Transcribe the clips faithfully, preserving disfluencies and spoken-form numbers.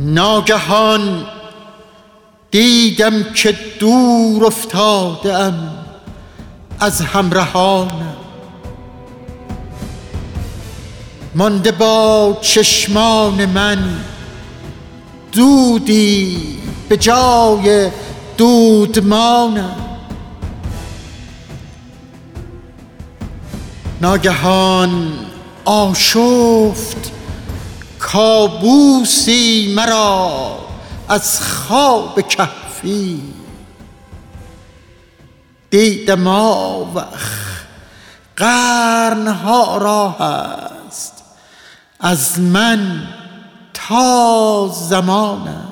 ناگهان دیدم که دور افتاده ام از همراهانم، مانده با چشمان من دودی به جای دودمانم. ناگهان آشفت کابوسی مرا از خواب کهفی، دیدم آوخ قرنها راه است از من تا زمانم.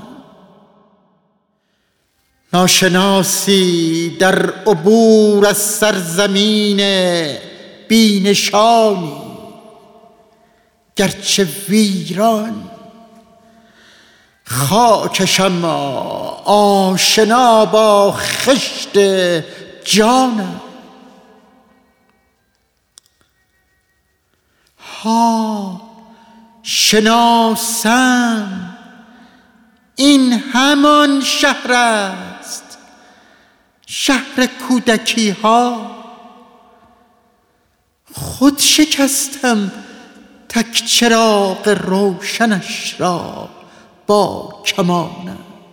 ناشناسی در عبور از سرزمین بی نشانی، گرچه ویران خاکشم آشنا با خشت جانم. ها شناسم این همان شهر است، شهر کودکی ها. خود شکستم تک چراغ روشنش را با کمانم.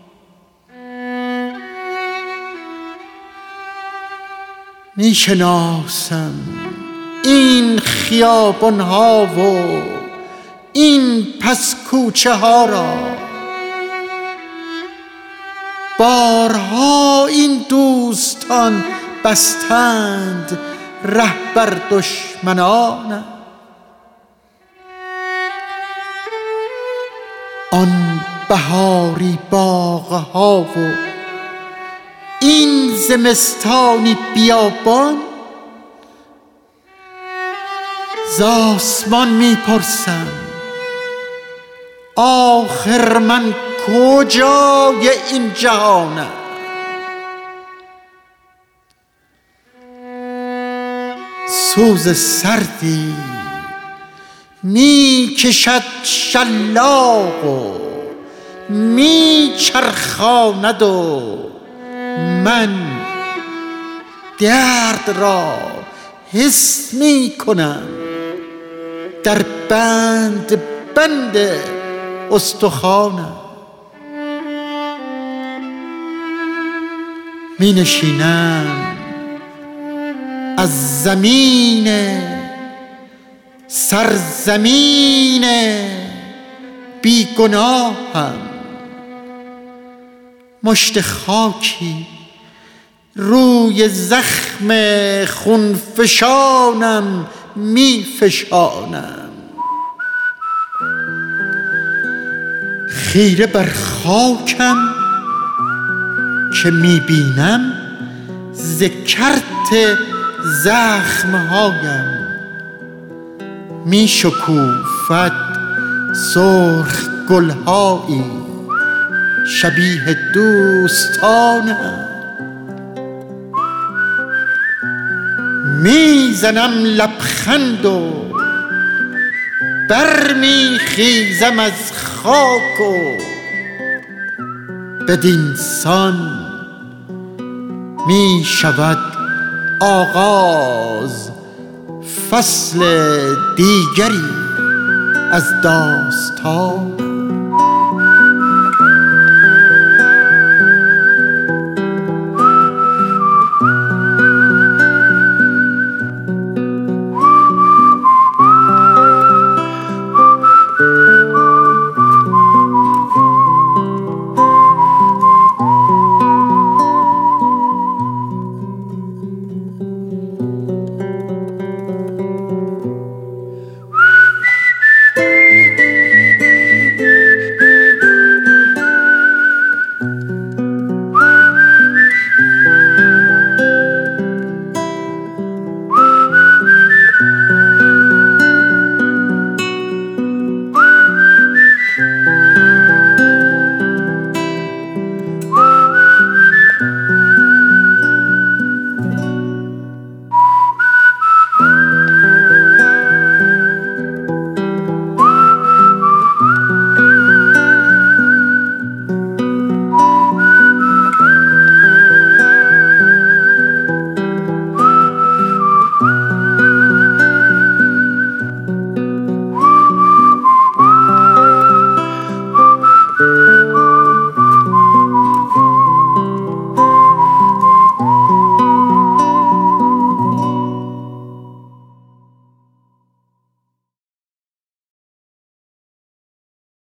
می شناسم این خیابان ها و این پس کوچه ها را، بارها این دوستان بستند ره بر دشمنانم. آن بهاری باغها و این زمستانی بیابان، ز آسمان میپرسم آخر من کجای این جهانم. سوز سردی می کشد شلاق و می چرخاند و من درد را حس می کنم در بند بند استخوانم. می نشینم از زمین سرزمین بیگناهم، مشت خاکی روی زخم خونفشانم می فشانم. خیره بر خاکم که می بینم ز کرت زخمهایم می شکوفد سرخ گلهایی شبیه دوستانم. می زنم لبخند و برمی خیزم از خاک و بدین سان می شود آغاز فصل دیگری از داستان.